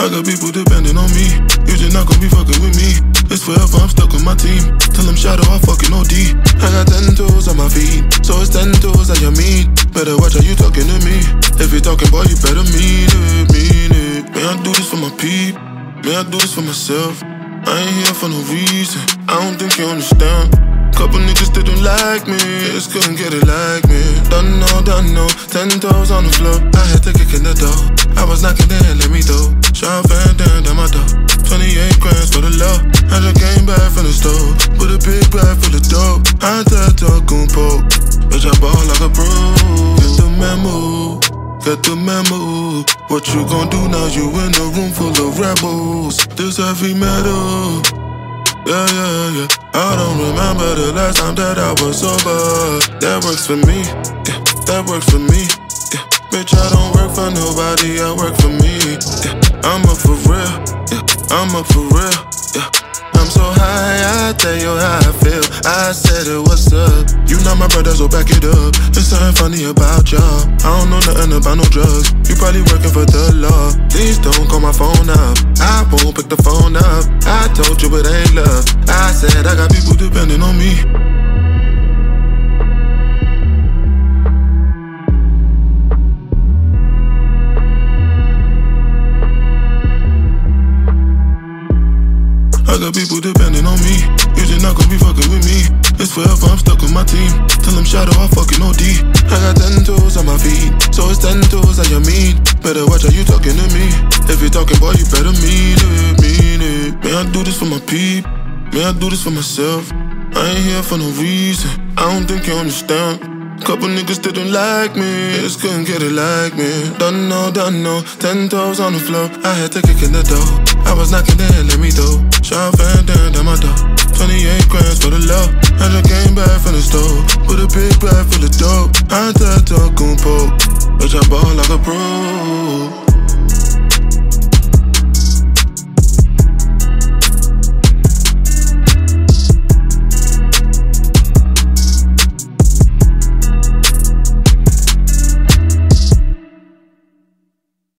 I got people depending on me. You just not gon' be fucking with me. It's forever, I'm stuck with my team. Tell them shadow, I fucking OD. I got 10 toes on my feet, so it's 10 toes that you mean. Better watch how you talking to me. If you talking, boy, you better mean it, mean it. May I do this for my peep? May I do this for myself? I ain't here for no reason. I don't think you understand. Couple niggas didn't like me, just couldn't get it like me. Done know, 10 toes on the floor. I had to kick in the door. I was knocking there, let me through. Shot fan down my door. 28 grand for the love. I just came back from the store with a big bag full of dope. I had to talk and poke. Bitch, I ball like a pro. Get the memo, get the memo. What you gon' do now? You in a room full of rebels. This heavy metal. Yeah. I don't remember the last time that I was sober. That works for me, yeah, that works for me, yeah. Bitch, I don't work for nobody, I work for me, yeah. I'm up for real, yeah, I'm up for real, yeah. I'm so high, I tell you how I feel. I said it, what's up? You not my brother, so back it up. There's something funny about y'all. I don't know nothing about no drugs. You probably working for the law. Please don't call my phone up. I won't pick the phone up. I told you it ain't love. I said I got people depending on me. I got people depending on me. You just not gon' be fucking with me. It's forever, I'm stuck with my team. Tell them shadow, I fucking OD. I got 10 toes on my feet, so it's 10 toes that you mean. Better watch how you talking to me. If you talking, boy, you better mean it, mean it. May I do this for my peep? May I do this for myself? I ain't here for no reason. I don't think you understand. Couple niggas didn't like me, just couldn't get it like me. Done know, 10 toes on the floor. I had to kick in the door. I was knocking there, let me through. Shot fan down my door. 28 grand for the love. I just came back from the store with a big bag full of dope. I had to talk and poke. Bitch, I ball like a pro.